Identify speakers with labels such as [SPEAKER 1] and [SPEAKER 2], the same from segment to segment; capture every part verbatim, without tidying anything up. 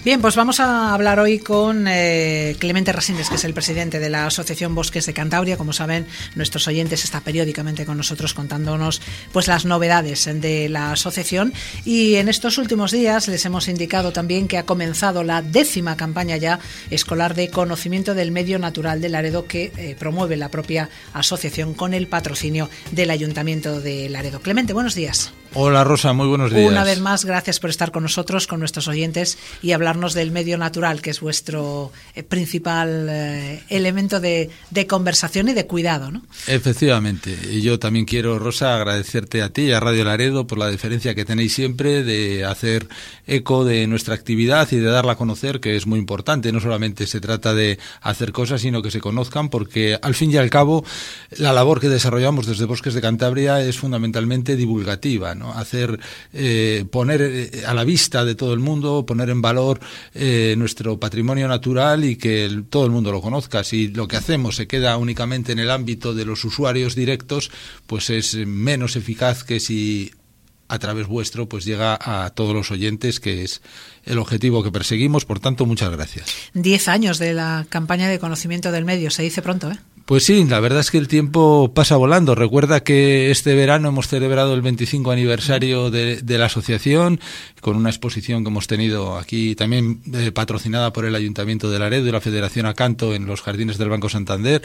[SPEAKER 1] Bien, pues vamos a hablar hoy con eh, Clemente Resines, que es el presidente de la Asociación Bosques de Cantabria. Como saben, nuestros oyentes está periódicamente con nosotros contándonos pues las novedades de la asociación, y en estos últimos días les hemos indicado también que ha comenzado la décima campaña ya escolar de conocimiento del medio natural de Laredo, que eh, promueve la propia asociación con el patrocinio del Ayuntamiento de Laredo. Clemente, buenos días.
[SPEAKER 2] Hola Rosa, muy buenos días.
[SPEAKER 1] Una vez más, gracias por estar con nosotros, con nuestros oyentes, y hablarnos del medio natural, que es vuestro eh, principal eh, elemento de, de conversación y de cuidado, ¿no?
[SPEAKER 2] Efectivamente. Y yo también quiero, Rosa, agradecerte a ti y a Radio Laredo por la deferencia que tenéis siempre de hacer eco de nuestra actividad y de darla a conocer, que es muy importante. No solamente se trata de hacer cosas, sino que se conozcan, porque al fin y al cabo la labor que desarrollamos desde Bosques de Cantabria es fundamentalmente divulgativa, ¿no? Hacer, eh, poner a la vista de todo el mundo, poner en valor eh, nuestro patrimonio natural y que el, todo el mundo lo conozca. Si lo que hacemos se queda únicamente en el ámbito de los usuarios directos, pues es menos eficaz que si a través vuestro pues llega a todos los oyentes, que es el objetivo que perseguimos. Por tanto, muchas gracias.
[SPEAKER 1] Diez años de la campaña de conocimiento del medio, se dice pronto, ¿eh?
[SPEAKER 2] Pues sí, la verdad es que el tiempo pasa volando. Recuerda que este verano hemos celebrado el veinticinco aniversario de, de la asociación, con una exposición que hemos tenido aquí, también eh, patrocinada por el Ayuntamiento de Laredo y la Federación Acanto, en los jardines del Banco Santander.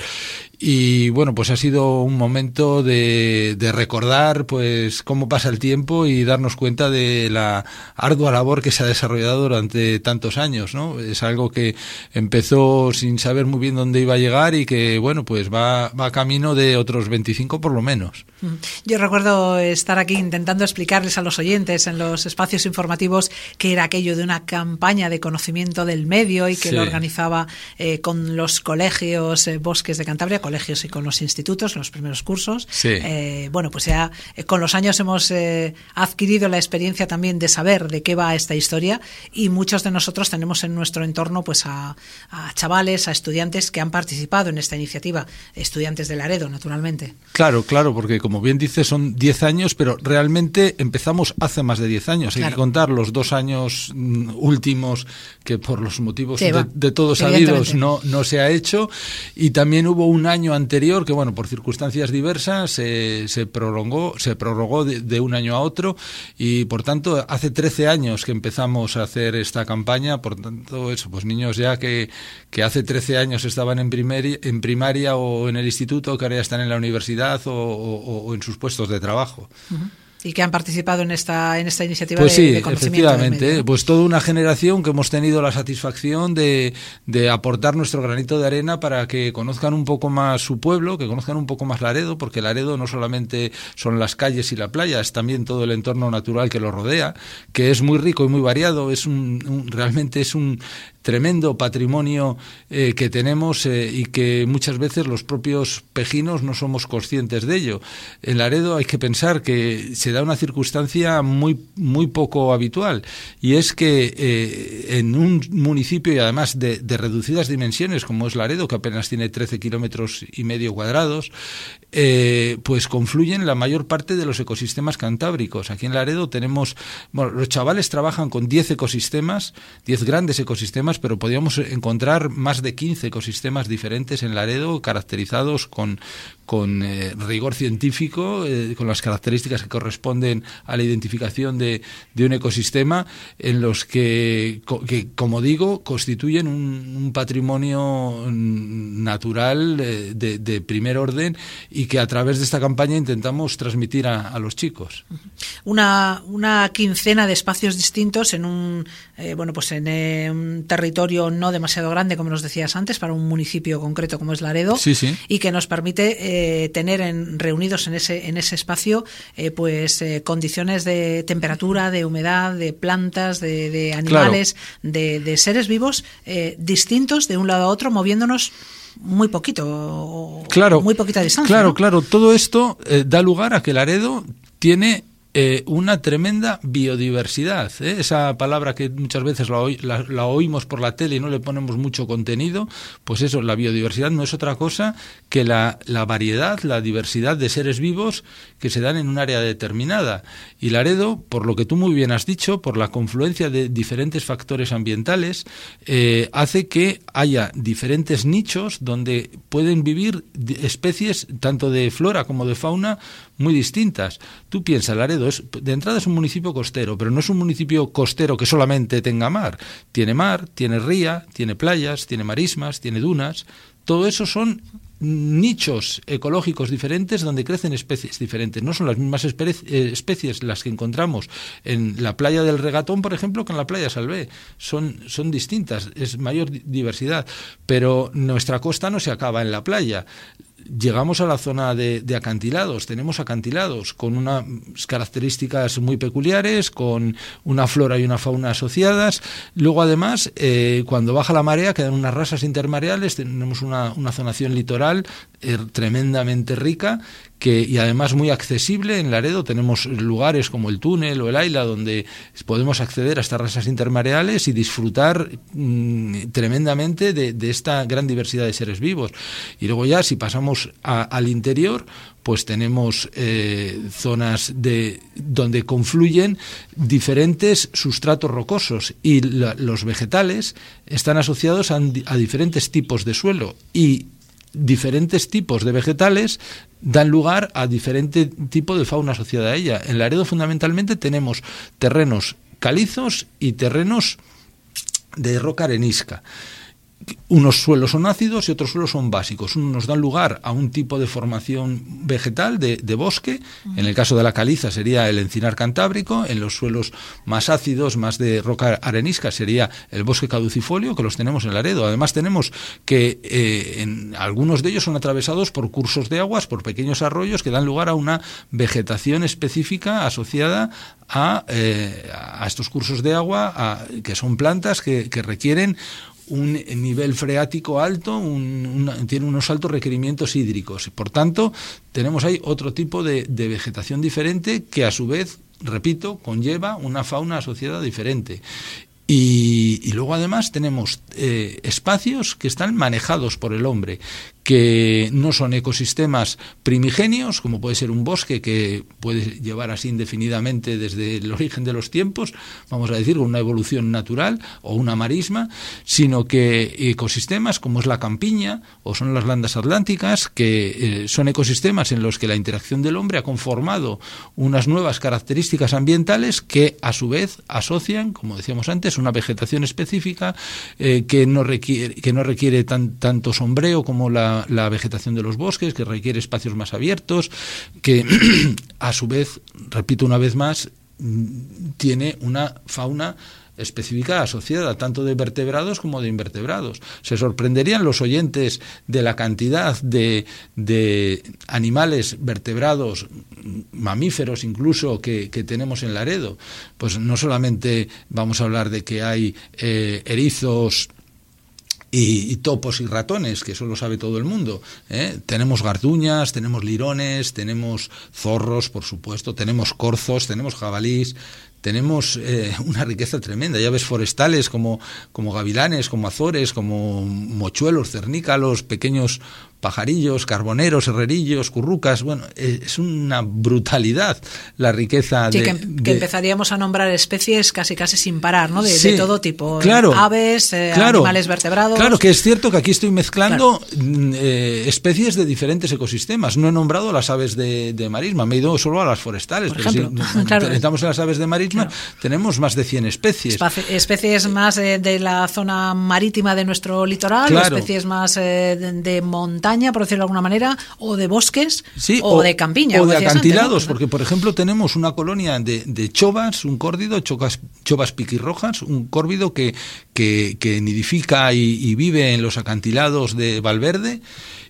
[SPEAKER 2] Y bueno, pues ha sido un momento de, de recordar pues cómo pasa el tiempo y darnos cuenta de la ardua labor que se ha desarrollado durante tantos años, ¿no? Es algo que empezó sin saber muy bien dónde iba a llegar y que, bueno, pues va, va camino de otros veinticinco por lo menos.
[SPEAKER 1] Yo recuerdo estar aquí intentando explicarles a los oyentes en los espacios informativos qué era aquello de una campaña de conocimiento del medio, y que sí. lo organizaba eh, con los colegios eh, Bosques de Cantabria, colegios y con los institutos, los primeros cursos.
[SPEAKER 2] Sí.
[SPEAKER 1] Eh, bueno, pues ya eh, con los años hemos eh, adquirido la experiencia también de saber de qué va esta historia, y muchos de nosotros tenemos en nuestro entorno pues a, a chavales, a estudiantes que han participado en esta iniciativa, estudiantes de Laredo, naturalmente.
[SPEAKER 2] Claro, claro, porque como bien dices son diez años, pero realmente empezamos hace más de diez años. Hay claro. que contar los dos años mm, últimos que por los motivos sí, de, de todos sabidos no, no se ha hecho, y también hubo un año anterior que, bueno, por circunstancias diversas se, se prolongó, se prorrogó de, de un año a otro, y por tanto hace trece años que empezamos a hacer esta campaña. Por tanto, eso, pues niños ya que, que hace trece años estaban en, primer, en primaria o en el instituto, que ahora ya están en la universidad o, o, o en sus puestos de trabajo.
[SPEAKER 1] Uh-huh. Y que han participado en esta en esta iniciativa
[SPEAKER 2] pues
[SPEAKER 1] de,
[SPEAKER 2] sí,
[SPEAKER 1] de conocimiento
[SPEAKER 2] efectivamente,
[SPEAKER 1] del medio.
[SPEAKER 2] Pues toda una generación que hemos tenido la satisfacción de, de aportar nuestro granito de arena para que conozcan un poco más su pueblo, que conozcan un poco más Laredo, porque Laredo no solamente son las calles y la playa, es también todo el entorno natural que lo rodea, que es muy rico y muy variado. Es un, un realmente es un tremendo patrimonio eh, que tenemos eh, y que muchas veces los propios pejinos no somos conscientes de ello. En Laredo hay que pensar que se da una circunstancia muy muy poco habitual, y es que eh, en un municipio, y además de, de reducidas dimensiones como es Laredo, que apenas tiene trece kilómetros y medio cuadrados, eh, pues confluyen la mayor parte de los ecosistemas cantábricos. Aquí en Laredo tenemos, bueno, los chavales trabajan con diez ecosistemas, diez grandes ecosistemas, pero podríamos encontrar más de quince ecosistemas diferentes en Laredo, caracterizados con, con eh, rigor científico, eh, con las características que corresponden a la identificación de, de un ecosistema, en los que, que, como digo, constituyen un, un patrimonio natural eh, de, de primer orden, y que a través de esta campaña intentamos transmitir a, a los chicos.
[SPEAKER 1] Una, una quincena de espacios distintos en un eh, bueno pues en eh, un territorio no demasiado grande, como nos decías antes, para un municipio concreto como es Laredo,
[SPEAKER 2] sí, sí.
[SPEAKER 1] y que nos permite eh, tener en, reunidos en ese en ese espacio eh, pues eh, condiciones de temperatura, de humedad, de plantas, de, de animales, claro. de, de seres vivos eh, distintos de un lado a otro, moviéndonos muy poquito,
[SPEAKER 2] claro,
[SPEAKER 1] muy poquita distancia.
[SPEAKER 2] Claro,
[SPEAKER 1] ¿no?
[SPEAKER 2] claro. Todo esto eh, da lugar a que Laredo tiene Eh, una tremenda biodiversidad, ¿eh? Esa palabra que muchas veces la, la, la oímos por la tele y no le ponemos mucho contenido, pues eso, la biodiversidad no es otra cosa que la, la variedad, la diversidad de seres vivos que se dan en un área determinada. Y Laredo, por lo que tú muy bien has dicho, por la confluencia de diferentes factores ambientales, eh, hace que haya diferentes nichos donde pueden vivir especies tanto de flora como de fauna muy distintas. Tú piensas, Laredo es, de entrada es un municipio costero, pero no es un municipio costero que solamente tenga mar. Tiene mar, tiene ría, tiene playas, tiene marismas, tiene dunas. Todo eso son nichos ecológicos diferentes donde crecen especies diferentes. No son las mismas espe- especies las que encontramos en la playa del Regatón, por ejemplo, que en la playa Salvé. Son, son distintas, es mayor diversidad. Pero nuestra costa no se acaba en la playa. Llegamos a la zona de, de acantilados, tenemos acantilados con unas características muy peculiares, con una flora y una fauna asociadas. Luego, además, eh, cuando baja la marea, quedan unas rasas intermareales, tenemos una, una zonación litoral eh, tremendamente rica, que y además muy accesible. En Laredo tenemos lugares como el Túnel o el Aila donde podemos acceder a estas rasas intermareales y disfrutar mmm, tremendamente de, de esta gran diversidad de seres vivos. Y luego ya, si pasamos a, al interior, pues tenemos eh, zonas de donde confluyen diferentes sustratos rocosos y la, los vegetales están asociados a, a diferentes tipos de suelo, y diferentes tipos de vegetales dan lugar a diferente tipo de fauna asociada a ella. En Laredo fundamentalmente tenemos terrenos calizos y terrenos de roca arenisca. Unos suelos son ácidos y otros suelos son básicos. Unos nos dan lugar a un tipo de formación vegetal de, de bosque. En el caso de la caliza sería el encinar cantábrico. En los suelos más ácidos, más de roca arenisca, sería el bosque caducifolio, que los tenemos en Laredo. Además tenemos que eh, en, algunos de ellos son atravesados por cursos de aguas, por pequeños arroyos que dan lugar a una vegetación específica asociada a, eh, a estos cursos de agua, a, que son plantas que, que requieren un nivel freático alto, un, un, tiene unos altos requerimientos hídricos. Por tanto, tenemos ahí otro tipo de, de vegetación diferente que, a su vez, repito, conlleva una fauna asociada diferente. Y, y luego, además, tenemos eh, espacios que están manejados por el hombre, que no son ecosistemas primigenios, como puede ser un bosque que puede llevar así indefinidamente desde el origen de los tiempos, vamos a decir, una evolución natural, o una marisma, sino que ecosistemas como es la campiña o son las landas atlánticas, que eh, son ecosistemas en los que la interacción del hombre ha conformado unas nuevas características ambientales que, a su vez, asocian, como decíamos antes, una vegetación específica eh, que no requiere, que no requiere tan, tanto sombreo como la la vegetación de los bosques, que requiere espacios más abiertos, que a su vez, repito una vez más, tiene una fauna específica asociada tanto de vertebrados como de invertebrados. Se sorprenderían los oyentes de la cantidad de, de animales vertebrados, mamíferos incluso, que, que tenemos en Laredo. Pues no solamente vamos a hablar de que hay eh, erizos, Y, y topos y ratones, que eso lo sabe todo el mundo, ¿eh? Tenemos garduñas, tenemos lirones, tenemos zorros, por supuesto, tenemos corzos, tenemos jabalís, tenemos eh, una riqueza tremenda, llaves forestales como, como gavilanes, como azores, como mochuelos, cernícalos, pequeños pajarillos, carboneros, herrerillos, currucas. Bueno, es una brutalidad la riqueza
[SPEAKER 1] sí,
[SPEAKER 2] de,
[SPEAKER 1] que,
[SPEAKER 2] de...
[SPEAKER 1] que empezaríamos a nombrar especies casi casi sin parar, ¿no? De,
[SPEAKER 2] sí,
[SPEAKER 1] de todo tipo,
[SPEAKER 2] claro,
[SPEAKER 1] aves, eh,
[SPEAKER 2] claro,
[SPEAKER 1] animales vertebrados.
[SPEAKER 2] Claro, que es cierto que aquí estoy mezclando
[SPEAKER 1] claro.
[SPEAKER 2] eh, especies de diferentes ecosistemas. No he nombrado las aves de, de marisma, me he ido solo a las forestales.
[SPEAKER 1] Por
[SPEAKER 2] pero
[SPEAKER 1] ejemplo,
[SPEAKER 2] si
[SPEAKER 1] claro.
[SPEAKER 2] entramos en las aves de marisma, claro, tenemos más de cien especies.
[SPEAKER 1] Espaci especies más eh, de la zona marítima de nuestro litoral,
[SPEAKER 2] claro,
[SPEAKER 1] especies más eh, de, de montaña, por decirlo de alguna manera, o de bosques,
[SPEAKER 2] sí,
[SPEAKER 1] o,
[SPEAKER 2] o
[SPEAKER 1] de campiña.
[SPEAKER 2] O de acantilados,
[SPEAKER 1] antes, ¿no?
[SPEAKER 2] porque, por ejemplo, tenemos una colonia de, de chovas, un córvido, chovas, chovas piquirrojas, un córvido que, que, que nidifica y, y vive en los acantilados de Valverde,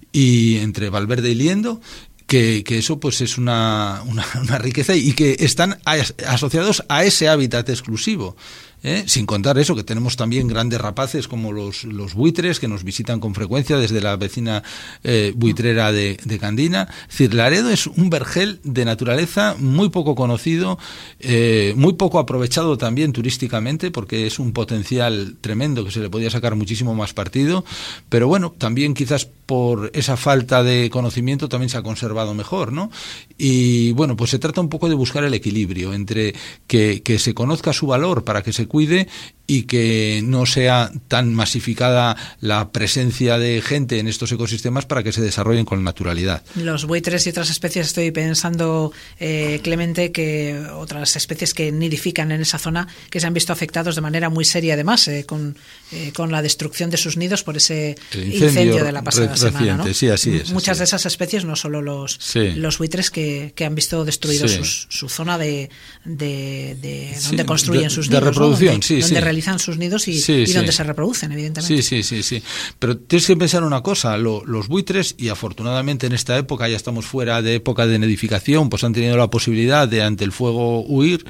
[SPEAKER 2] y entre Valverde y Liendo, que, que eso pues es una, una, una riqueza, y que están asociados a ese hábitat exclusivo. ¿eh? Sin contar eso, que tenemos también grandes rapaces como los, los buitres, que nos visitan con frecuencia desde la vecina eh, buitrera de, de Candina. Es decir, Laredo es un vergel de naturaleza muy poco conocido, eh, muy poco aprovechado también turísticamente, porque es un potencial tremendo que se le podía sacar muchísimo más partido, pero bueno, también quizás por esa falta de conocimiento también se ha conservado mejor, ¿no? Y bueno, pues se trata un poco de buscar el equilibrio entre que, que se conozca su valor para que se cuide y que no sea tan masificada la presencia de gente en estos ecosistemas para que se desarrollen con naturalidad.
[SPEAKER 1] Los buitres y otras especies, estoy pensando, eh, Clemente, que otras especies que nidifican en esa zona, que se han visto afectados de manera muy seria, además, eh, con, eh, con la destrucción de sus nidos por ese incendio, incendio de la pasada
[SPEAKER 2] re- reciente,
[SPEAKER 1] semana, ¿no?
[SPEAKER 2] Sí, así es.
[SPEAKER 1] Muchas
[SPEAKER 2] así
[SPEAKER 1] de
[SPEAKER 2] es.
[SPEAKER 1] esas especies, no solo los,
[SPEAKER 2] sí.
[SPEAKER 1] los buitres, que, que han visto destruido
[SPEAKER 2] sí.
[SPEAKER 1] sus, su zona de, de, de
[SPEAKER 2] sí,
[SPEAKER 1] donde construyen
[SPEAKER 2] de,
[SPEAKER 1] sus
[SPEAKER 2] de
[SPEAKER 1] nidos,
[SPEAKER 2] reproducción,
[SPEAKER 1] ¿no? donde,
[SPEAKER 2] sí,
[SPEAKER 1] donde
[SPEAKER 2] sí.
[SPEAKER 1] realizan sus nidos y,
[SPEAKER 2] sí,
[SPEAKER 1] y
[SPEAKER 2] sí.
[SPEAKER 1] donde se reproducen, evidentemente.
[SPEAKER 2] Sí, sí, sí, sí. Pero tienes que pensar una cosa, lo, los buitres, y afortunadamente en esta época ya estamos fuera de época de nidificación, pues han tenido la posibilidad de ante el fuego huir,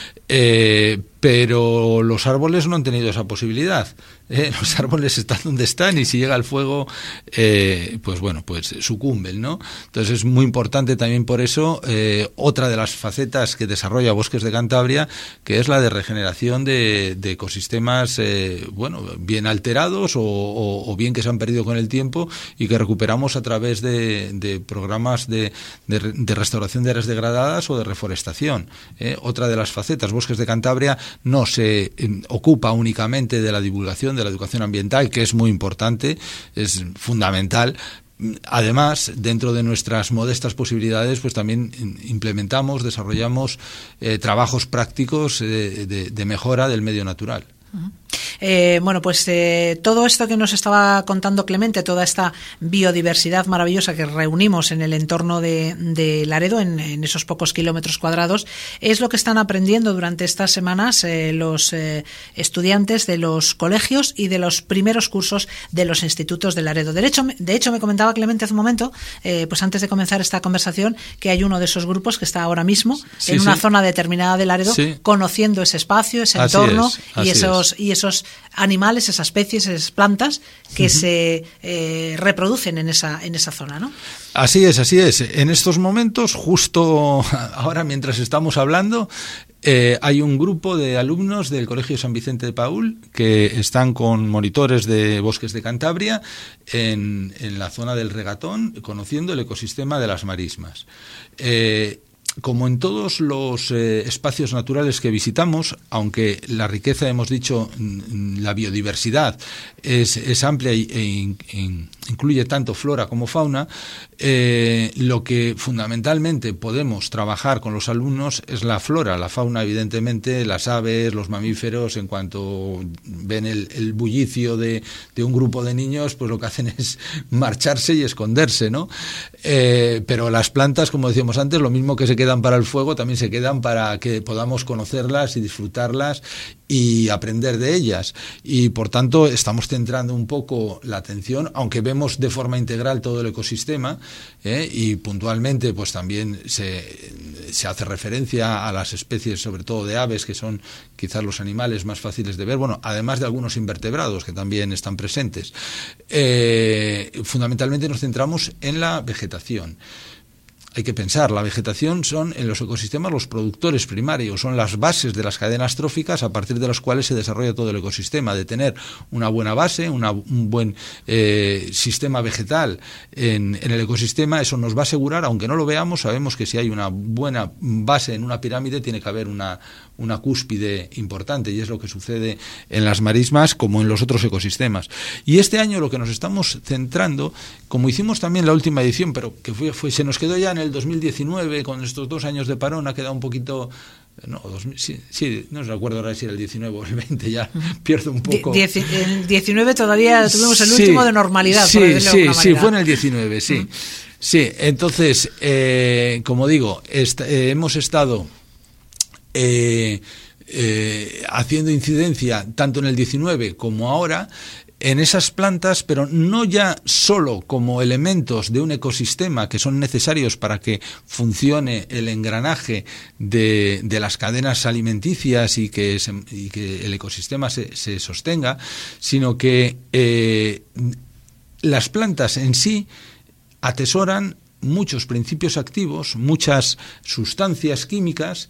[SPEAKER 2] eh, pero los árboles no han tenido esa posibilidad. Eh, los árboles están donde están y si llega el fuego, eh, pues bueno, pues sucumben, ¿no? Entonces es muy importante también por eso eh, otra de las facetas que desarrolla Bosques de Cantabria, que es la de regeneración de, de ecosistemas, eh, bueno, bien alterados o, o, o bien que se han perdido con el tiempo y que recuperamos a través de, de programas de, de, de restauración de áreas degradadas o de reforestación. Eh, otra de las facetas, Bosques de Cantabria no se eh, ocupa únicamente de la divulgación de la educación ambiental, que es muy importante, es fundamental. Además, dentro de nuestras modestas posibilidades, pues también implementamos, desarrollamos eh, trabajos prácticos eh, de, de mejora del medio natural.
[SPEAKER 1] Uh-huh. Eh, bueno, pues eh, todo esto que nos estaba contando Clemente, toda esta biodiversidad maravillosa que reunimos en el entorno de, de Laredo, en, en esos pocos kilómetros cuadrados, es lo que están aprendiendo durante estas semanas eh, los eh, estudiantes de los colegios y de los primeros cursos de los institutos de Laredo. De hecho, de hecho me comentaba Clemente hace un momento, eh, pues antes de comenzar esta conversación, que hay uno de esos grupos que está ahora mismo
[SPEAKER 2] sí,
[SPEAKER 1] en una
[SPEAKER 2] sí.
[SPEAKER 1] zona determinada de Laredo, sí. conociendo ese espacio, ese
[SPEAKER 2] así
[SPEAKER 1] entorno
[SPEAKER 2] es, así
[SPEAKER 1] y esos
[SPEAKER 2] es.
[SPEAKER 1] y esos animales, esas especies, esas plantas que uh-huh. se eh, reproducen en esa en esa zona, ¿no?
[SPEAKER 2] Así es, así es. En estos momentos, justo ahora mientras estamos hablando, eh, hay un grupo de alumnos del Colegio San Vicente de Paúl que están con monitores de Bosques de Cantabria en, en la zona del Regatón, conociendo el ecosistema de las marismas. Eh, Como en todos los eh, espacios naturales que visitamos, aunque la riqueza, hemos dicho, la biodiversidad es, es amplia e, e, e incluye tanto flora como fauna, eh, lo que fundamentalmente podemos trabajar con los alumnos es la flora, la fauna, evidentemente, las aves, los mamíferos, en cuanto ven el, el bullicio de, de un grupo de niños, pues lo que hacen es marcharse y esconderse, ¿no? Eh, pero las plantas, como decíamos antes, lo mismo que se quedan para el fuego, también se quedan para que podamos conocerlas y disfrutarlas y aprender de ellas. Y por tanto estamos centrando un poco la atención, aunque vemos de forma integral todo el ecosistema, ¿eh? y puntualmente pues también se, se hace referencia a las especies, sobre todo de aves, que son quizás los animales más fáciles de ver, bueno, además de algunos invertebrados que también están presentes. Eh, fundamentalmente nos centramos en la vegetación. Hay que pensar, la vegetación son en los ecosistemas los productores primarios, son las bases de las cadenas tróficas a partir de las cuales se desarrolla todo el ecosistema. De tener una buena base, una, un buen eh, sistema vegetal en, en el ecosistema, eso nos va a asegurar, aunque no lo veamos, sabemos que si hay una buena base en una pirámide tiene que haber una, una cúspide importante, y es lo que sucede en las marismas como en los otros ecosistemas. Y este año lo que nos estamos centrando, como hicimos también la última edición, pero que fue, fue se nos quedó ya en el dos mil diecinueve, con estos dos años de parón, ha quedado un poquito... No, dos mil, sí, sí, no recuerdo ahora si era el diecinueve o el veinte, ya pierdo un poco.
[SPEAKER 1] Die, el diecinueve todavía tuvimos el último
[SPEAKER 2] sí,
[SPEAKER 1] de normalidad.
[SPEAKER 2] Sí,
[SPEAKER 1] por decirlo
[SPEAKER 2] sí,
[SPEAKER 1] de alguna
[SPEAKER 2] sí,
[SPEAKER 1] manera.
[SPEAKER 2] fue en el diecinueve, sí. Mm. Sí, entonces, eh, como digo, est- eh, hemos estado... Eh, Eh, haciendo incidencia tanto en el diecinueve como ahora en esas plantas, pero no ya solo como elementos de un ecosistema que son necesarios para que funcione el engranaje de, de las cadenas alimenticias y que, se, y que el ecosistema se, se sostenga, sino que eh, las plantas en sí atesoran muchos principios activos, muchas sustancias químicas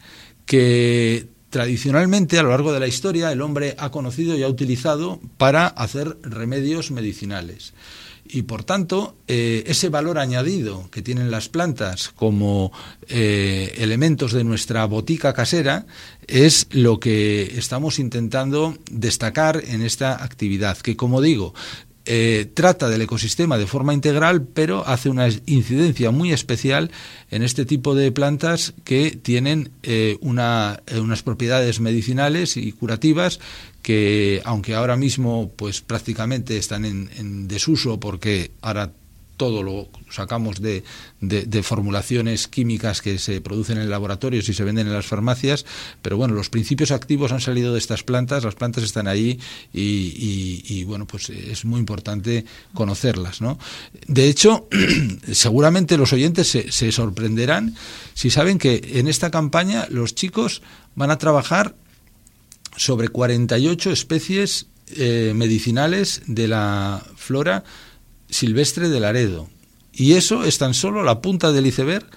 [SPEAKER 2] que tradicionalmente a lo largo de la historia el hombre ha conocido y ha utilizado para hacer remedios medicinales. Y por tanto, eh, ese valor añadido que tienen las plantas como eh, elementos de nuestra botica casera es lo que estamos intentando destacar en esta actividad, que, como digo, Eh, trata del ecosistema de forma integral, pero hace una incidencia muy especial en este tipo de plantas que tienen eh, una, eh, unas propiedades medicinales y curativas que, aunque ahora mismo pues prácticamente están en, en desuso, porque ahora todo lo sacamos de, de, de formulaciones químicas que se producen en laboratorios y se venden en las farmacias, pero bueno, los principios activos han salido de estas plantas, las plantas están ahí y, y, y bueno, pues es muy importante conocerlas, ¿no? De hecho, seguramente los oyentes se, se sorprenderán si saben que en esta campaña los chicos van a trabajar sobre cuarenta y ocho especies eh, medicinales de la flora silvestre de Laredo, y eso es tan solo la punta del iceberg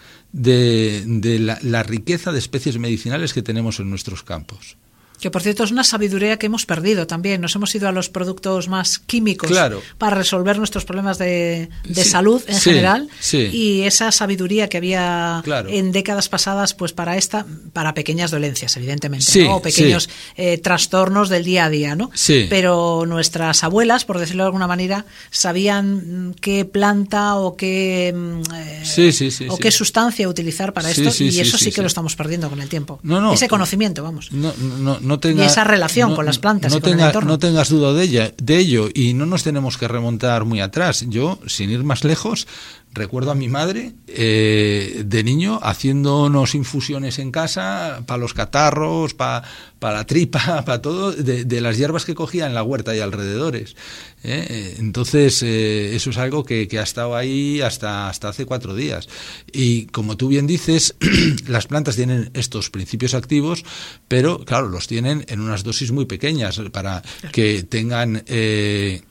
[SPEAKER 2] de, de la, la riqueza de especies medicinales que tenemos en nuestros campos.
[SPEAKER 1] Que, por cierto, es una sabiduría que hemos perdido también. Nos hemos ido a los productos más químicos,
[SPEAKER 2] claro,
[SPEAKER 1] para resolver nuestros problemas de, de
[SPEAKER 2] sí,
[SPEAKER 1] salud en
[SPEAKER 2] sí,
[SPEAKER 1] general.
[SPEAKER 2] Sí.
[SPEAKER 1] Y esa sabiduría que había, claro, en décadas pasadas, pues para esta, para pequeñas dolencias, evidentemente,
[SPEAKER 2] sí,
[SPEAKER 1] ¿no? O pequeños
[SPEAKER 2] sí.
[SPEAKER 1] eh, trastornos del día a día, ¿no?
[SPEAKER 2] Sí.
[SPEAKER 1] Pero nuestras abuelas, por decirlo de alguna manera, sabían qué planta o qué eh,
[SPEAKER 2] sí, sí, sí,
[SPEAKER 1] o
[SPEAKER 2] sí.
[SPEAKER 1] qué sustancia utilizar para
[SPEAKER 2] sí,
[SPEAKER 1] esto,
[SPEAKER 2] sí,
[SPEAKER 1] y
[SPEAKER 2] sí,
[SPEAKER 1] eso
[SPEAKER 2] sí,
[SPEAKER 1] sí que
[SPEAKER 2] sí.
[SPEAKER 1] lo estamos perdiendo con el tiempo.
[SPEAKER 2] No, no,
[SPEAKER 1] ese conocimiento, vamos.
[SPEAKER 2] No, no, no tenga,
[SPEAKER 1] y esa relación
[SPEAKER 2] no,
[SPEAKER 1] con las plantas
[SPEAKER 2] no
[SPEAKER 1] y con
[SPEAKER 2] tenga,
[SPEAKER 1] el entorno.
[SPEAKER 2] No tengas duda de, ella, de ello, y no nos tenemos que remontar muy atrás. Yo, sin ir más lejos, recuerdo a mi madre eh, de niño haciéndonos infusiones en casa para los catarros, para pa la tripa, para todo, de, de las hierbas que cogía en la huerta y alrededores. ¿eh? Entonces, eh, eso es algo que, que ha estado ahí hasta, hasta hace cuatro días. Y como tú bien dices, las plantas tienen estos principios activos, pero claro, los tienen en unas dosis muy pequeñas para que tengan... Eh,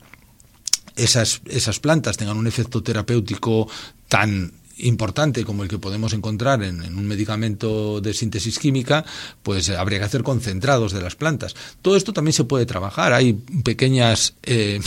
[SPEAKER 2] Esas, esas plantas tengan un efecto terapéutico tan importante como el que podemos encontrar en, en un medicamento de síntesis química, pues eh, habría que hacer concentrados de las plantas. Todo esto también se puede trabajar. Hay pequeñas eh,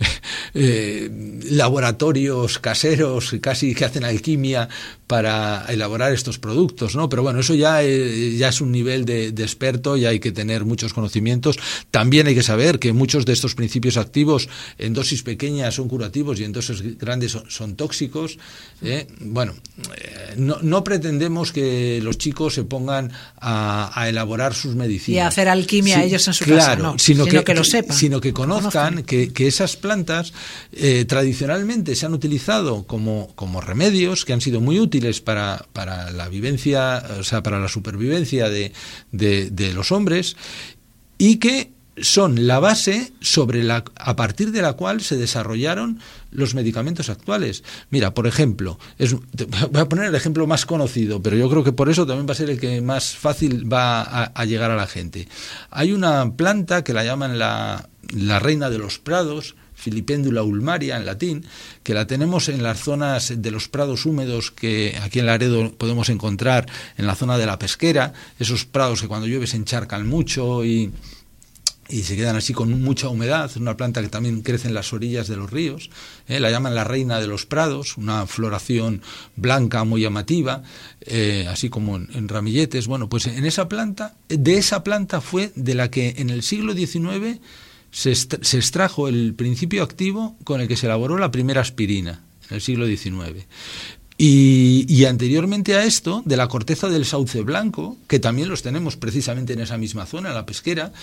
[SPEAKER 2] eh, laboratorios caseros casi que hacen alquimia para elaborar estos productos, ¿no? Pero bueno, eso ya, eh, ya es un nivel de, de experto y hay que tener muchos conocimientos. También hay que saber que muchos de estos principios activos en dosis pequeñas son curativos y en dosis grandes son, son tóxicos. ¿eh? Bueno, eh, no, no pretendemos que los chicos se pongan a, a elaborar sus medicinas.
[SPEAKER 1] Y a hacer alquimia
[SPEAKER 2] sí,
[SPEAKER 1] ellos en su
[SPEAKER 2] claro,
[SPEAKER 1] casa, no,
[SPEAKER 2] sino,
[SPEAKER 1] sino
[SPEAKER 2] que,
[SPEAKER 1] que lo sepan.
[SPEAKER 2] Sino que conozcan,
[SPEAKER 1] conozcan.
[SPEAKER 2] Que, que esas plantas eh, tradicionalmente se han utilizado como, como remedios que han sido muy útiles para, para la vivencia, o sea, para la supervivencia de, de, de los hombres, y que son la base sobre la, a partir de la cual se desarrollaron los medicamentos actuales. Mira, por ejemplo, es, voy a poner el ejemplo más conocido, pero yo creo que por eso también va a ser el que más fácil va a, a llegar a la gente. Hay una planta que la llaman la, la reina de los prados, Filipendula ulmaria en latín, que la tenemos en las zonas de los prados húmedos que aquí en Laredo podemos encontrar en la zona de la Pesquera, esos prados que cuando llueve se encharcan mucho y, y se quedan así con mucha humedad. Es una planta que también crece en las orillas de los ríos, ¿eh? La llaman la reina de los prados, una floración blanca muy llamativa, eh, así como en, en ramilletes. Bueno, pues en esa planta, de esa planta fue de la que en el siglo diecinueve Se, est- se extrajo el principio activo con el que se elaboró la primera aspirina, en el siglo diecinueve. Y, y anteriormente a esto, de la corteza del sauce blanco, que también los tenemos precisamente en esa misma zona, en la Pesquera,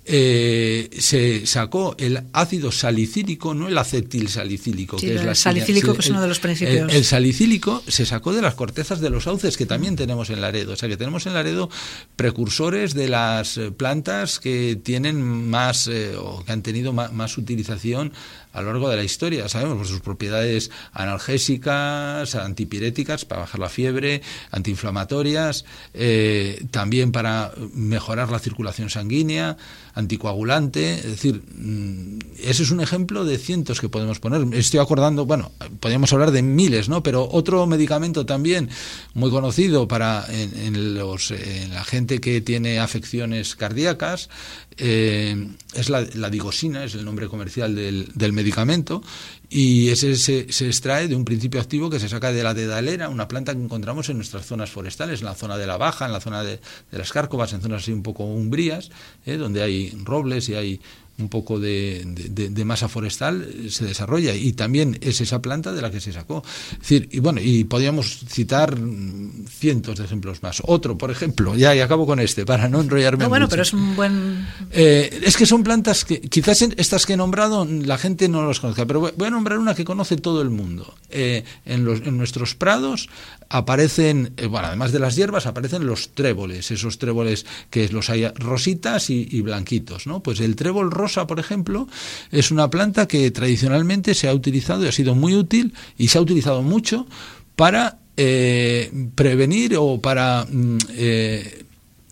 [SPEAKER 2] eh, se sacó el ácido salicílico, no el acetilsalicílico,
[SPEAKER 1] sí,
[SPEAKER 2] que es
[SPEAKER 1] el
[SPEAKER 2] la
[SPEAKER 1] salicílico,
[SPEAKER 2] sí,
[SPEAKER 1] que es
[SPEAKER 2] el,
[SPEAKER 1] uno de los principios.
[SPEAKER 2] El, el salicílico se sacó de las cortezas de los sauces, que también tenemos en Laredo. O sea, que tenemos en Laredo precursores de las plantas que tienen más, eh, o que han tenido más, más utilización a lo largo de la historia, sabemos, por sus propiedades analgésicas, antipiréticas, para bajar la fiebre, antiinflamatorias, eh, también para mejorar la circulación sanguínea, anticoagulante. Es decir, ese es un ejemplo de cientos que podemos poner. Estoy acordando, bueno, podríamos hablar de miles, ¿no? Pero otro medicamento también muy conocido para en, en, los, en la gente que tiene afecciones cardíacas, eh, es la, la digosina, es el nombre comercial del, del medicamento, y ese se, se extrae de un principio activo que se saca de la dedalera, una planta que encontramos en nuestras zonas forestales, en la zona de la Baja, en la zona de, de las Cárcovas, en zonas así un poco umbrías, ¿eh? Donde hay robles y hay un poco de, de, de masa forestal, se desarrolla, y también es esa planta de la que se sacó. Es decir, y bueno, y podríamos citar cientos de ejemplos más. Otro, por ejemplo, ya y acabo con este, para no enrollarme
[SPEAKER 1] no, bueno,
[SPEAKER 2] mucho.
[SPEAKER 1] pero es un buen...
[SPEAKER 2] Eh, es que son plantas que, quizás estas que he nombrado, la gente no las conozca, pero voy a nombrar una que conoce todo el mundo. Eh, en, los, en nuestros prados aparecen, eh, bueno, además de las hierbas, aparecen los tréboles, esos tréboles que los hay rositas y, y blanquitos, ¿no? Pues el trébol rosa, por ejemplo, es una planta que tradicionalmente se ha utilizado y ha sido muy útil, y se ha utilizado mucho para eh, prevenir o para eh,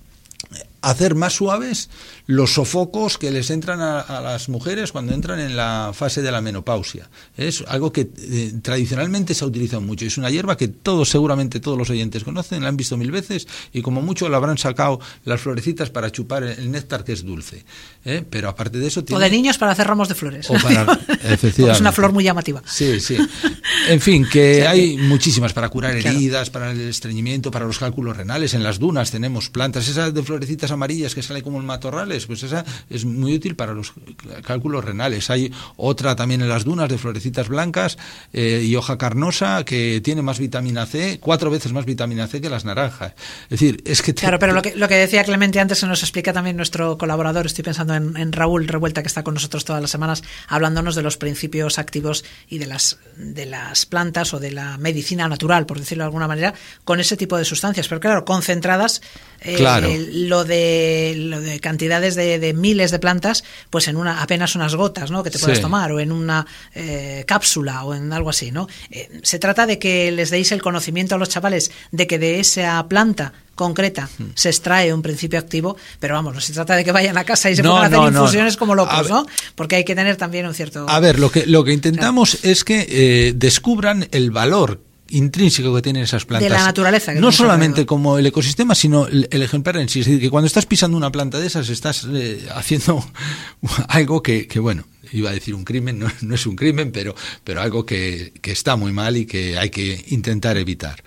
[SPEAKER 2] hacer más suaves los sofocos que les entran a, a las mujeres cuando entran en la fase de la menopausia. Es algo que eh, tradicionalmente se ha utilizado mucho. Es una hierba que todos, seguramente todos los oyentes conocen, la han visto mil veces, y como mucho la habrán sacado las florecitas para chupar el néctar, que es dulce. ¿Eh? Pero aparte de eso... Tiene...
[SPEAKER 1] O de niños para hacer ramos de flores.
[SPEAKER 2] O para... Efectivamente.
[SPEAKER 1] Es una flor muy llamativa.
[SPEAKER 2] Sí, sí. En fin, que
[SPEAKER 1] sí,
[SPEAKER 2] hay muchísimas para curar heridas,
[SPEAKER 1] claro,
[SPEAKER 2] para el estreñimiento, para los cálculos renales. En las dunas tenemos plantas, esas de florecitas amarillas que salen como en matorrales, pues esa es muy útil para los cálculos renales. Hay otra también en las dunas de florecitas blancas eh, y hoja carnosa, que tiene más vitamina C, cuatro veces más vitamina C que las naranjas. Es decir, es que... Te...
[SPEAKER 1] Claro, pero lo que, lo que decía Clemente antes, se nos explica también nuestro colaborador, estoy pensando en, en Raúl Revuelta, que está con nosotros todas las semanas, hablándonos de los principios activos y de las, de las plantas o de la medicina natural, por decirlo de alguna manera, con ese tipo de sustancias. Pero claro, concentradas, eh,
[SPEAKER 2] claro.
[SPEAKER 1] eh, lo de lo de cantidades de, de miles de plantas, pues en una apenas unas gotas, ¿no?, que te puedas sí. tomar, o en una eh, cápsula o en algo así, ¿no? Eh, se trata de que les deis el conocimiento a los chavales de que de esa planta concreta se extrae un principio activo, pero vamos, no se trata de que vayan a casa y se
[SPEAKER 2] no,
[SPEAKER 1] pongan a hacer
[SPEAKER 2] no,
[SPEAKER 1] infusiones
[SPEAKER 2] no.
[SPEAKER 1] como locos,
[SPEAKER 2] ver,
[SPEAKER 1] ¿no? Porque hay que tener también un cierto...
[SPEAKER 2] A ver, lo que, lo que intentamos
[SPEAKER 1] claro.
[SPEAKER 2] es que eh, descubran el valor intrínseco que tienen esas plantas.
[SPEAKER 1] De la naturaleza. Que
[SPEAKER 2] no solamente como el ecosistema, sino el, el ejemplar en sí. Es decir, que cuando estás pisando una planta de esas, estás eh, haciendo algo que, que, bueno, iba a decir un crimen, no, no es un crimen, pero, pero algo que, que está muy mal y que hay que intentar evitar.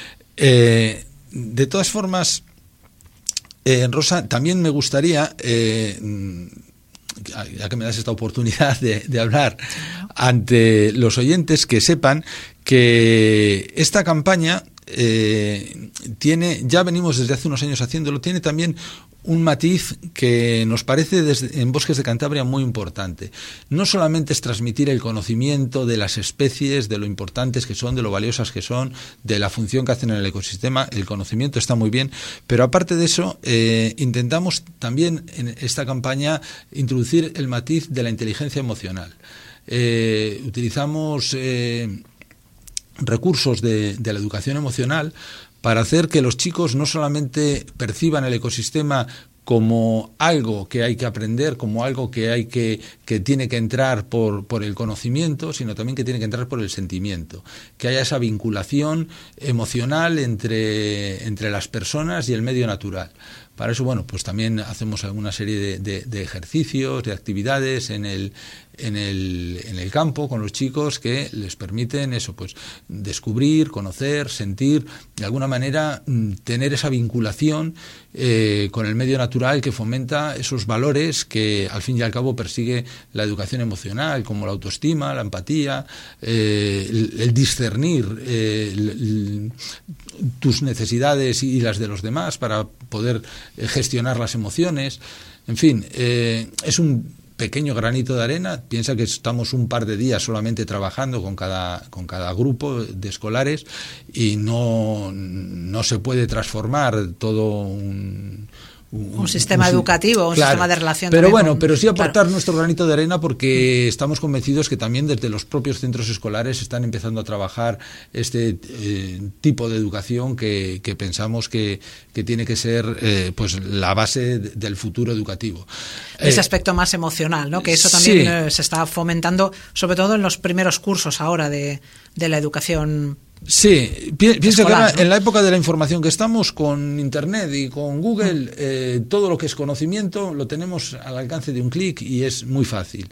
[SPEAKER 2] Eh, de todas formas, eh, Rosa, también me gustaría... Eh, ya que me das esta oportunidad de, de hablar ante los oyentes, que sepan que esta campaña eh, tiene, ya venimos desde hace unos años haciéndolo, tiene también un matiz que nos parece desde, en Bosques de Cantabria muy importante. No solamente es transmitir el conocimiento de las especies, de lo importantes que son, de lo valiosas que son, de la función que hacen en el ecosistema, el conocimiento está muy bien, pero aparte de eso, eh, intentamos también en esta campaña introducir el matiz de la inteligencia emocional. Eh, utilizamos eh, recursos de, de la educación emocional para hacer que los chicos no solamente perciban el ecosistema como algo que hay que aprender, como algo que hay que, que tiene que entrar por, por el conocimiento, sino también que tiene que entrar por el sentimiento, que haya esa vinculación emocional entre, entre las personas y el medio natural. Para eso, bueno, pues también hacemos alguna serie de, de, de ejercicios, de actividades en el, en el, en el campo con los chicos que les permiten eso, pues descubrir, conocer, sentir, de alguna manera tener esa vinculación eh, con el medio natural que fomenta esos valores que al fin y al cabo persigue la educación emocional, como la autoestima, la empatía, eh, el, el discernir eh, el, el, tus necesidades y las de los demás para poder gestionar las emociones. En fin, eh, es un pequeño granito de arena. Piensa que estamos un par de días solamente trabajando con cada, con cada grupo de escolares y no, no se puede transformar todo un...
[SPEAKER 1] Un, un sistema un, educativo, un
[SPEAKER 2] claro,
[SPEAKER 1] sistema de relación.
[SPEAKER 2] Pero bueno,
[SPEAKER 1] con,
[SPEAKER 2] pero sí aportar
[SPEAKER 1] claro.
[SPEAKER 2] nuestro granito de arena porque estamos convencidos que también desde los propios centros escolares están empezando a trabajar este eh, tipo de educación que, que pensamos que, que tiene que ser eh, pues la base de, del futuro educativo.
[SPEAKER 1] Ese
[SPEAKER 2] eh,
[SPEAKER 1] aspecto más emocional, ¿no? Que eso también
[SPEAKER 2] sí.
[SPEAKER 1] eh, se está fomentando, sobre todo en los primeros cursos ahora de, de la educación.
[SPEAKER 2] Sí, pi pienso que ahora,
[SPEAKER 1] ¿no?
[SPEAKER 2] en la época de la información que estamos, con Internet y con Google, eh, todo lo que es conocimiento lo tenemos al alcance de un clic y es muy fácil.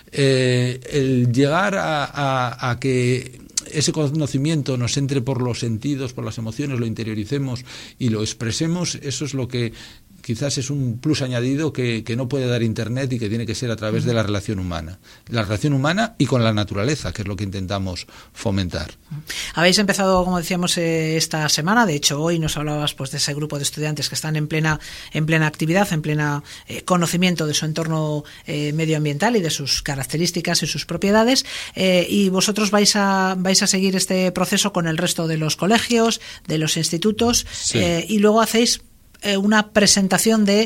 [SPEAKER 2] Eh, el llegar a, a, a que ese conocimiento nos entre por los sentidos, por las emociones, lo interioricemos y lo expresemos, eso es lo que quizás es un plus añadido que, que no puede dar Internet y que tiene que ser a través de la relación humana. La relación humana y con la naturaleza, que es lo que intentamos fomentar.
[SPEAKER 1] Habéis empezado, como decíamos, eh, esta semana. De hecho, hoy nos hablabas pues de ese grupo de estudiantes que están en plena, en plena actividad, en plena eh, conocimiento de su entorno eh, medioambiental y de sus características y sus propiedades. Eh, y vosotros vais a, vais a seguir este proceso con el resto de los colegios, de los institutos,
[SPEAKER 2] sí.
[SPEAKER 1] eh, y luego hacéis una presentación de,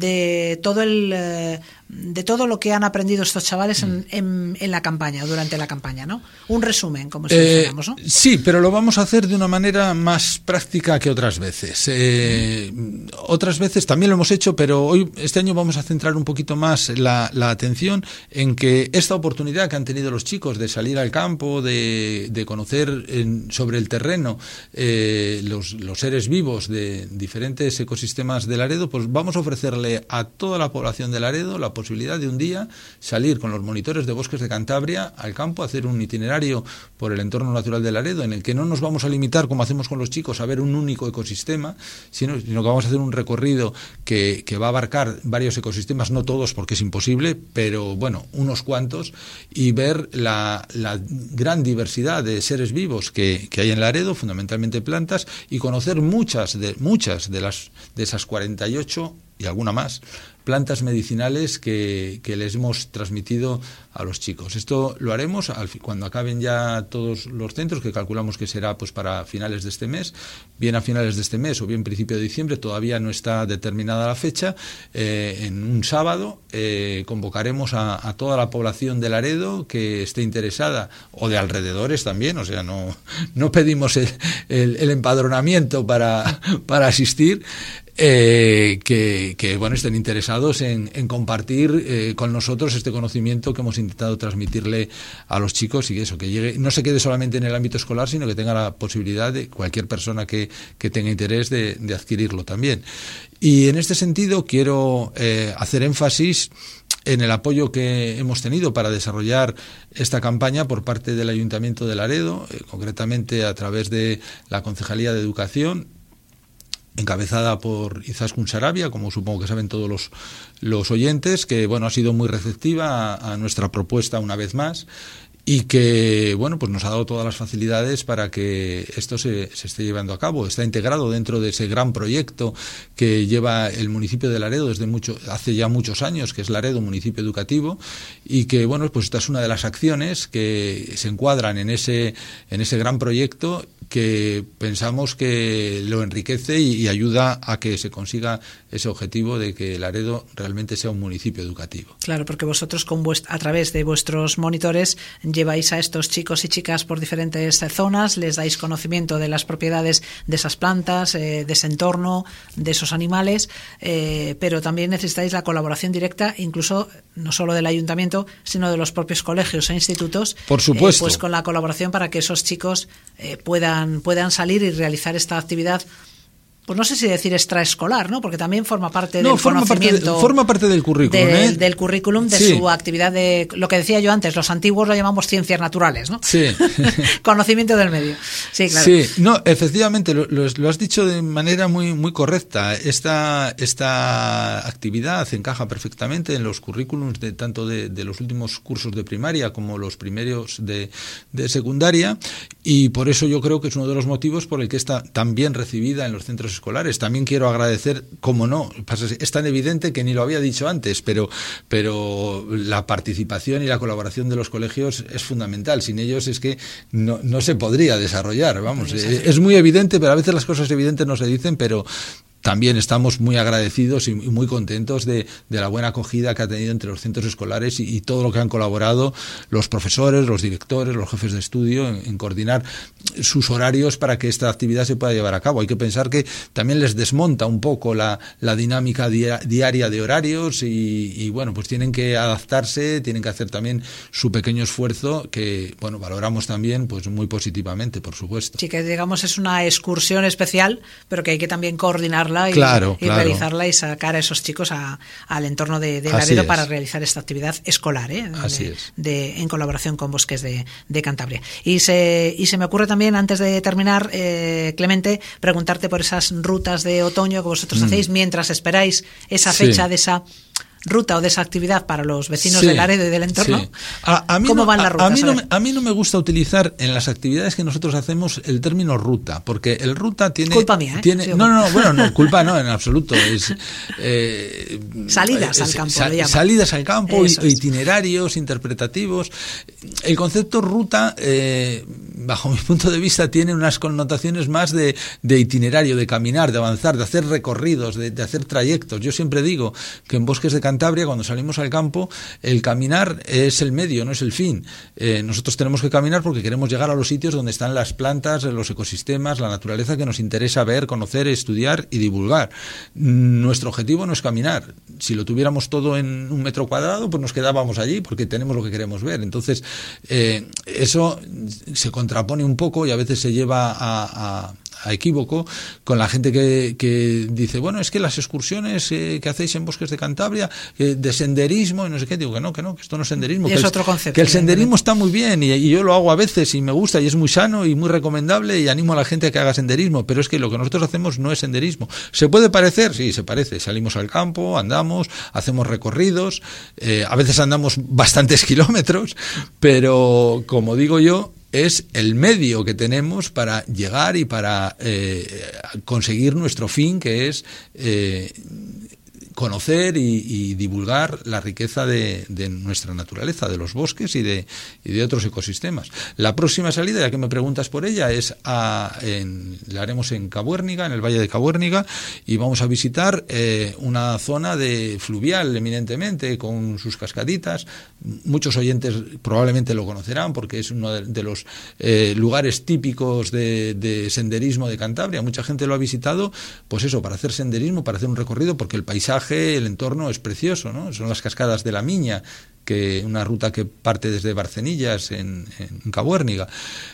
[SPEAKER 1] de todo el de todo lo que han aprendido estos chavales en, en, en la campaña, durante la campaña, ¿no? Un resumen, como si
[SPEAKER 2] eh,
[SPEAKER 1] dijéramos, ¿no?
[SPEAKER 2] Sí, pero lo vamos a hacer de una manera más práctica que otras veces. Eh, mm. Otras veces también lo hemos hecho, pero hoy, este año, vamos a centrar un poquito más la, la atención en que esta oportunidad que han tenido los chicos de salir al campo, de, de conocer en, sobre el terreno eh, los, los seres vivos de diferentes ecosistemas de Laredo, pues vamos a ofrecerle a toda la población de Laredo la posibilidad de un día salir con los monitores de bosques de Cantabria al campo, hacer un itinerario por el entorno natural de Laredo en el que no nos vamos a limitar, como hacemos con los chicos, a ver un único ecosistema, sino, sino que vamos a hacer un recorrido que, que va a abarcar varios ecosistemas, no todos porque es imposible, pero bueno, unos cuantos, y ver la, la gran diversidad de seres vivos que, que hay en Laredo, fundamentalmente plantas, y conocer muchas de, muchas de, las, de esas cuarenta y ocho y alguna más plantas medicinales que, que les hemos transmitido a los chicos. Esto lo haremos al, cuando acaben ya todos los centros, que calculamos que será pues para finales de este mes, bien a finales de este mes o bien principio de diciembre, todavía no está determinada la fecha. Eh, en un sábado eh, convocaremos a, a toda la población de Laredo que esté interesada, o de alrededores también, o sea, no, no pedimos el, el, el empadronamiento para, para asistir. Eh, que, que bueno estén interesados en, en compartir eh, con nosotros este conocimiento que hemos intentado transmitirle a los chicos, y eso, que llegue, no se quede solamente en el ámbito escolar, sino que tenga la posibilidad de cualquier persona que, que tenga interés de, de adquirirlo también. Y en este sentido quiero eh, hacer énfasis en el apoyo que hemos tenido para desarrollar esta campaña por parte del Ayuntamiento de Laredo, eh, concretamente a través de la Concejalía de Educación, encabezada por Izaskun Sarabia, como supongo que saben todos los, los oyentes, que bueno ha sido muy receptiva a, a nuestra propuesta una vez más, y que bueno pues nos ha dado todas las facilidades para que esto se, se esté llevando a cabo. Está integrado dentro de ese gran proyecto que lleva el municipio de Laredo desde mucho, hace ya muchos años, que es Laredo Municipio Educativo, y que bueno pues esta es una de las acciones que se encuadran en ese, en ese gran proyecto, que pensamos que lo enriquece y, y ayuda a que se consiga ese objetivo de que Laredo realmente sea un municipio educativo.
[SPEAKER 1] Claro, porque vosotros con vuest- a través de vuestros monitores lleváis a estos chicos y chicas por diferentes zonas, les dais conocimiento de las propiedades de esas plantas, eh, de ese entorno, de esos animales, eh, pero también necesitáis la colaboración directa, incluso no solo del ayuntamiento, sino de los propios colegios e institutos.
[SPEAKER 2] Por supuesto.
[SPEAKER 1] Eh, pues con la colaboración para que esos chicos eh, puedan puedan salir y realizar esta actividad, pues no sé si decir extraescolar, ¿no? Porque también forma parte
[SPEAKER 2] no,
[SPEAKER 1] del
[SPEAKER 2] forma
[SPEAKER 1] conocimiento.
[SPEAKER 2] Parte de, forma parte del currículum,
[SPEAKER 1] de,
[SPEAKER 2] ¿eh?
[SPEAKER 1] Del currículum de
[SPEAKER 2] sí.
[SPEAKER 1] su actividad de, lo que decía yo antes, los antiguos lo llamamos ciencias naturales, ¿no?
[SPEAKER 2] Sí.
[SPEAKER 1] Conocimiento del medio. Sí, claro.
[SPEAKER 2] Sí, no, efectivamente, lo, lo, lo has dicho de manera muy, muy correcta. Esta, esta actividad encaja perfectamente en los currículums de tanto de, de los últimos cursos de primaria como los primeros de, de secundaria, y por eso yo creo que es uno de los motivos por el que está tan bien recibida en los centros centros escolares. También quiero agradecer, como no, es tan evidente que ni lo había dicho antes, pero, pero la participación y la colaboración de los colegios es fundamental. Sin ellos es que no, no se podría desarrollar. Vamos, es, es muy evidente, pero a veces las cosas evidentes no se dicen, pero también estamos muy agradecidos y muy contentos de, de la buena acogida que ha tenido entre los centros escolares y, y todo lo que han colaborado los profesores, los directores, los jefes de estudio en, en coordinar sus horarios para que esta actividad se pueda llevar a cabo. Hay que pensar que también les desmonta un poco la, la dinámica dia, diaria de horarios y, y bueno, pues tienen que adaptarse, tienen que hacer también su pequeño esfuerzo que, bueno, valoramos también pues muy positivamente, por supuesto.
[SPEAKER 1] Sí, que digamos es una excursión especial, pero que hay que también coordinarla Y,
[SPEAKER 2] claro,
[SPEAKER 1] y
[SPEAKER 2] claro.
[SPEAKER 1] realizarla y sacar a esos chicos a, al entorno de, de Laredo para realizar esta actividad escolar, ¿eh?
[SPEAKER 2] Así
[SPEAKER 1] de,
[SPEAKER 2] es.
[SPEAKER 1] De, en colaboración con Bosques de, de Cantabria. Y se, y se me ocurre también, antes de terminar, eh, Clemente, preguntarte por esas rutas de otoño que vosotros mm. hacéis mientras esperáis esa fecha sí. de esa ruta o de esa actividad para los vecinos sí, de Laredo y del entorno. Sí.
[SPEAKER 2] A, a mí
[SPEAKER 1] ¿Cómo
[SPEAKER 2] no,
[SPEAKER 1] van las rutas?
[SPEAKER 2] A, a, mí no me, a mí no me gusta utilizar en las actividades que nosotros hacemos el término ruta, porque el ruta tiene...
[SPEAKER 1] Culpa mía, ¿eh?
[SPEAKER 2] Tiene, no, no, no, bueno, no, culpa no, en absoluto. Es, eh,
[SPEAKER 1] salidas
[SPEAKER 2] es,
[SPEAKER 1] al campo.
[SPEAKER 2] Sal, salidas al campo, Eso itinerarios, es. interpretativos. El concepto ruta, eh, bajo mi punto de vista, tiene unas connotaciones más de, de itinerario, de caminar, de avanzar, de hacer recorridos, de, de hacer trayectos. Yo siempre digo que en Bosques de Cantabria, cuando salimos al campo, el caminar es el medio, no es el fin. Eh, nosotros tenemos que caminar porque queremos llegar a los sitios donde están las plantas, los ecosistemas, la naturaleza que nos interesa ver, conocer, estudiar y divulgar. Nuestro objetivo no es caminar. Si lo tuviéramos todo en un metro cuadrado, pues nos quedábamos allí porque tenemos lo que queremos ver. Entonces, eh, eso se contrapone un poco y a veces se lleva a... a a equívoco con la gente que, que dice, bueno, es que las excursiones eh, que hacéis en Bosques de Cantabria, eh, de senderismo y no sé qué, digo que no, que no, que esto no es senderismo.
[SPEAKER 1] Y
[SPEAKER 2] que
[SPEAKER 1] es
[SPEAKER 2] el,
[SPEAKER 1] otro concepto.
[SPEAKER 2] Que el senderismo está muy bien y, y yo lo hago a veces y me gusta y es muy sano y muy recomendable y animo a la gente a que haga senderismo, pero es que lo que nosotros hacemos no es senderismo. ¿Se puede parecer? Sí, se parece. Salimos al campo, andamos, hacemos recorridos, eh, a veces andamos bastantes kilómetros, pero como digo yo, es el medio que tenemos para llegar y para eh, conseguir nuestro fin, que es eh, conocer y, y divulgar la riqueza de, de nuestra naturaleza, de los bosques y de, y de otros ecosistemas. La próxima salida, ya que me preguntas por ella, es a, en, la haremos en Cabuérniga, en el Valle de Cabuérniga, y vamos a visitar eh, una zona de fluvial eminentemente, con sus cascaditas. Muchos oyentes probablemente lo conocerán porque es uno de, de los eh, lugares típicos de, de senderismo de Cantabria. Mucha gente lo ha visitado, pues eso, para hacer senderismo, para hacer un recorrido, porque el paisaje, el entorno es precioso, ¿no? Son las cascadas de la Miña, que una ruta que parte desde Barcenillas en, en Cabuérniga.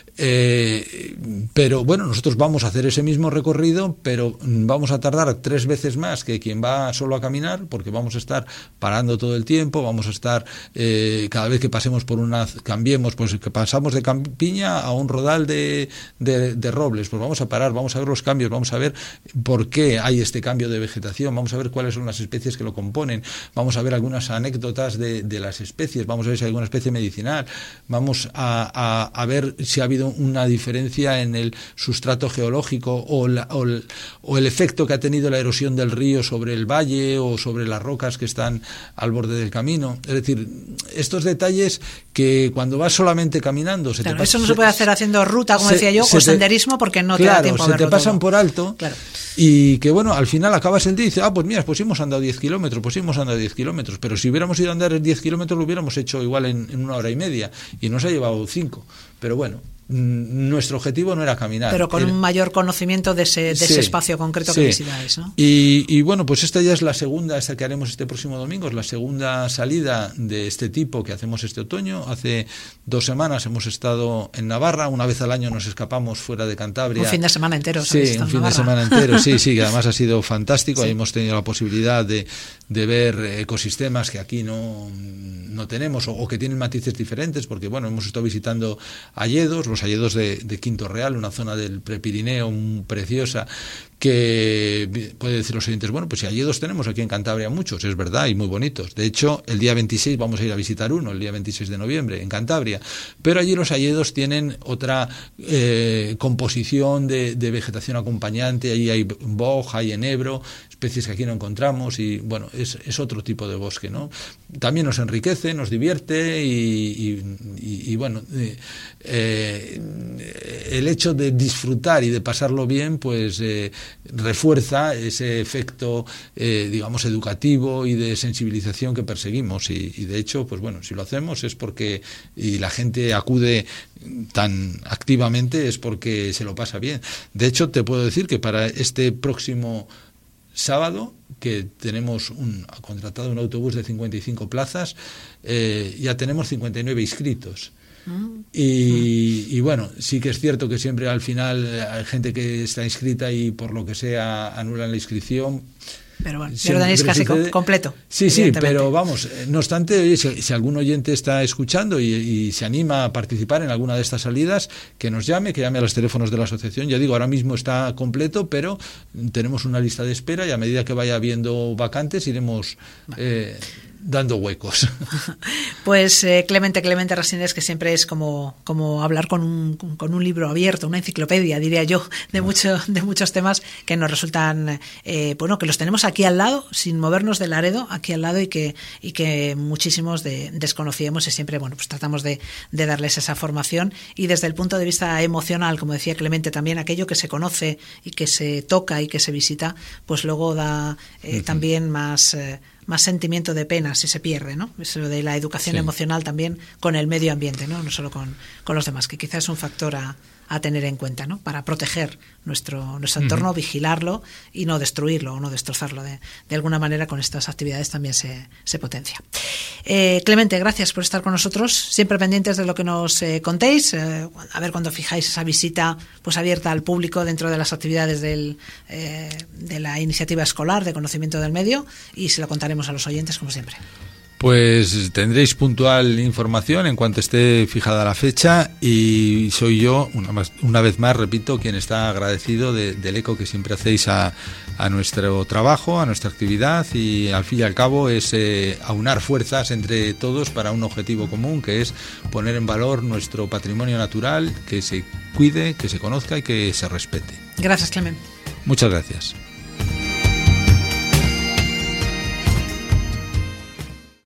[SPEAKER 2] Eh, pero bueno, nosotros vamos a hacer ese mismo recorrido, pero vamos a tardar tres veces más que quien va solo a caminar, porque vamos a estar parando todo el tiempo, vamos a estar eh, cada vez que pasemos por una, cambiemos, pues que pasamos de campiña a un rodal de, de, de robles, pues vamos a parar, vamos a ver los cambios, vamos a ver por qué hay este cambio de vegetación, vamos a ver cuáles son las especies que lo componen, vamos a ver algunas anécdotas de, de las especies, vamos a ver si hay alguna especie medicinal, vamos a, a, a ver si ha habido una diferencia en el sustrato geológico o, la, o, el, o el efecto que ha tenido la erosión del río sobre el valle o sobre las rocas que están al borde del camino. Es decir, estos detalles que cuando vas solamente caminando... Se
[SPEAKER 1] claro,
[SPEAKER 2] te
[SPEAKER 1] eso no se, se puede hacer haciendo ruta, como se, decía yo, o te, senderismo, porque no
[SPEAKER 2] claro,
[SPEAKER 1] te da tiempo a verlo
[SPEAKER 2] se te pasan
[SPEAKER 1] todo.
[SPEAKER 2] por alto
[SPEAKER 1] claro.
[SPEAKER 2] Y que, bueno, al final acabas el día y dices, ah, pues mira, pues hemos andado diez kilómetros, pues hemos andado diez kilómetros, pero si hubiéramos ido a andar diez kilómetros lo hubiéramos hecho igual en, en una hora y media y nos ha llevado cinco. Pero bueno, nuestro objetivo no era caminar.
[SPEAKER 1] Pero con
[SPEAKER 2] era...
[SPEAKER 1] un mayor conocimiento de ese, de
[SPEAKER 2] sí,
[SPEAKER 1] ese espacio concreto
[SPEAKER 2] sí.
[SPEAKER 1] que visitáis, ¿no?
[SPEAKER 2] Y, y bueno, pues esta ya es la segunda, esta que haremos este próximo domingo, es la segunda salida de este tipo que hacemos este otoño. Hace dos semanas hemos estado en Navarra, una vez al año nos escapamos fuera de Cantabria.
[SPEAKER 1] Un fin de semana entero.
[SPEAKER 2] Sí, un fin de semana entero, sí, sí, que además ha sido fantástico. Sí. Ahí hemos tenido la posibilidad de, de ver ecosistemas que aquí no, no tenemos o, o que tienen matices diferentes, porque bueno, hemos estado visitando hayedos, los hayedos de, de Quinto Real, una zona del Prepirineo preciosa, que puede decir los oyentes, bueno, pues si alledos tenemos aquí en Cantabria muchos, es verdad, y muy bonitos. De hecho, el día veintiséis vamos a ir a visitar uno, el día veintiséis de noviembre, en Cantabria. Pero allí los alledos tienen otra eh, composición de, de vegetación acompañante. Allí hay boj, hay enebro, especies que aquí no encontramos, y bueno, es, es otro tipo de bosque, ¿no? También nos enriquece, nos divierte, y, y, y, y bueno, eh, eh, el hecho de disfrutar y de pasarlo bien, pues eh, refuerza ese efecto, eh, digamos, educativo y de sensibilización que perseguimos, y, y de hecho, pues bueno, si lo hacemos es porque, y la gente acude tan activamente, es porque se lo pasa bien. De hecho, te puedo decir que para este próximo sábado, que tenemos un, contratado un autobús de cincuenta y cinco plazas, eh, ya tenemos cincuenta y nueve inscritos. Y, y bueno, sí que es cierto que siempre al final hay gente que está inscrita y por lo que sea anulan la inscripción.
[SPEAKER 1] Pero bueno, ya lo tenéis casi sucede, completo.
[SPEAKER 2] Sí, sí, pero vamos, no obstante, oye, si, si algún oyente está escuchando y, y se anima a participar en alguna de estas salidas, que nos llame, que llame a los teléfonos de la asociación. Ya digo, ahora mismo está completo, pero tenemos una lista de espera y a medida que vaya habiendo vacantes iremos eh, dando huecos.
[SPEAKER 1] Pues eh, Clemente, Clemente Resines, que siempre es como, como hablar con un, con un libro abierto, una enciclopedia, diría yo, de, mucho, de muchos temas que nos resultan, eh, bueno, que los tenemos aquí al lado, sin movernos de Laredo, aquí al lado, y que, y que muchísimos de, desconocíamos, y siempre, bueno, pues tratamos de, de darles esa formación. Y desde el punto de vista emocional, como decía Clemente, también aquello que se conoce y que se toca y que se visita, pues luego da eh, uh-huh. también más... Eh, más sentimiento de pena si se pierde, ¿no? Eso de la educación sí. emocional también con el medio ambiente, ¿no? No solo con, con los demás, que quizás es un factor a, a tener en cuenta, ¿no? Para proteger nuestro, nuestro entorno, uh-huh. vigilarlo y no destruirlo o no destrozarlo. De, de alguna manera con estas actividades también se, se potencia. Eh, Clemente, gracias por estar con nosotros, siempre pendientes de lo que nos eh, contéis, eh, a ver cuando fijáis esa visita pues abierta al público dentro de las actividades del, eh, de la iniciativa escolar de conocimiento del medio, y se lo contaremos a los oyentes como siempre.
[SPEAKER 2] Pues tendréis puntual información en cuanto esté fijada la fecha, y soy yo, una, más, una vez más, repito, quien está agradecido de, del eco que siempre hacéis a, a nuestro trabajo, a nuestra actividad, y al fin y al cabo es eh, aunar fuerzas entre todos para un objetivo común, que es poner en valor nuestro patrimonio natural, que se cuide, que se conozca y que se respete.
[SPEAKER 1] Gracias, Clemente.
[SPEAKER 2] Muchas gracias.